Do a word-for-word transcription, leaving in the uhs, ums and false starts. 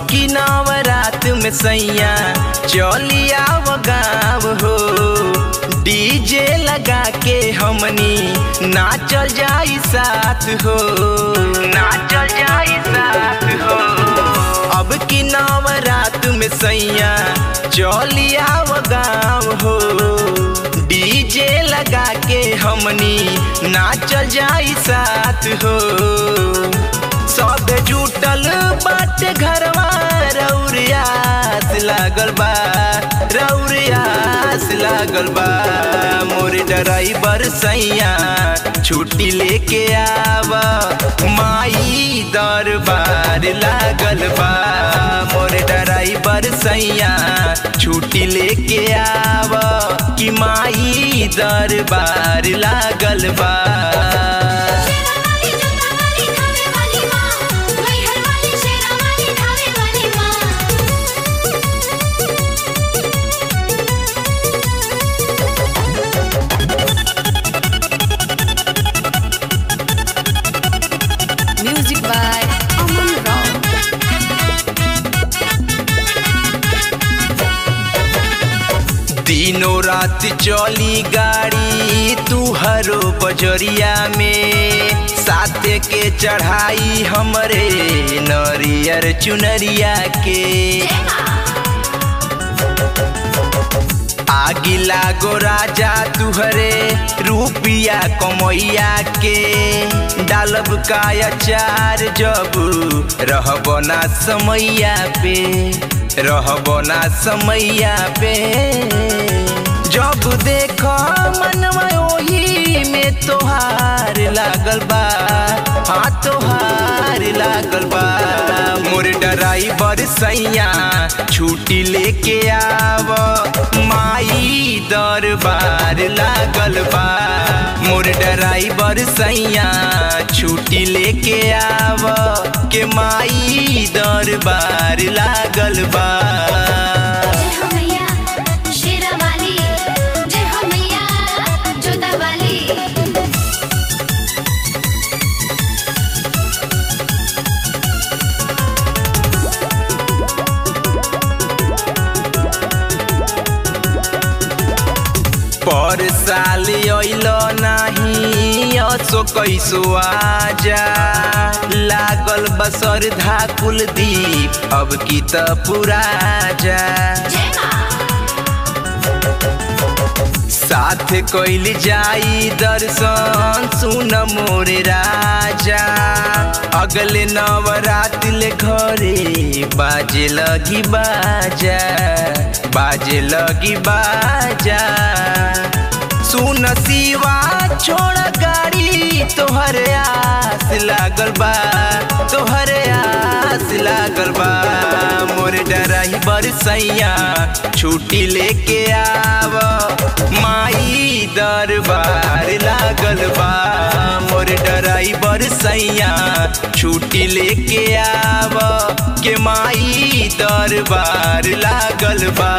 की नवरात में सैया चलिया वो गाँव हो, डीजे लगा के हमनी नाचल जाई साथ हो, नाचल जाई साथ हो। अब की नवरात में सैया चलिया वो गाँव हो, डीजे लगा के हमनी नाचल जाई साथ हो। सब जुटल बाटे घरवा रौरियास लागल बा, रौरियास लागल बा। मोर ड्राइवर सैया छुट्टी लेके आव, माई दरबार लागल बा। मोर ड्राइवर सैया छुट्टी लेके आव कि माई दरबार लागल बा। दिनों रात चली गाड़ी तुहरो बजरिया में, साथे के चढ़ाई हमरे नरियर चुनरिया के। आगी लागो राजा तुहरे रुपिया कमैया के, डालब का अचार जब रहबो ना समैया पे, रहबो ना समैया पे। जब देखो मनवा ओही में तोहार लागल बा, हाँ तोहार लागल बा। मोर ड्राइवर सैया छुट्टी लेके आव, माई दरबार लागल बा। मोर ड्राइवर सैया छुट्टी लेके आव के माई दरबार लागल बा। पर साल अइलो नाही असो कैसो आजा, लागल बसर धा कुलदीप अब की त पूरा जा। साथ कैल जाई दर्शन सुन मोरे राजा, अगले नवरात ले घरे बाजे लगी बाजा, बाजे लगी बाजा। सुन शिवा छोड़ गाड़ी तोहर आस लागल बा, तोहर आस लागल बा। मोर ड्राइवर सैया छुट्टी लेके आव, माई दरबार लागल बा। मोर ड्राइवर सैया छुट्टी लेके आव के माई दरबार लागल बा।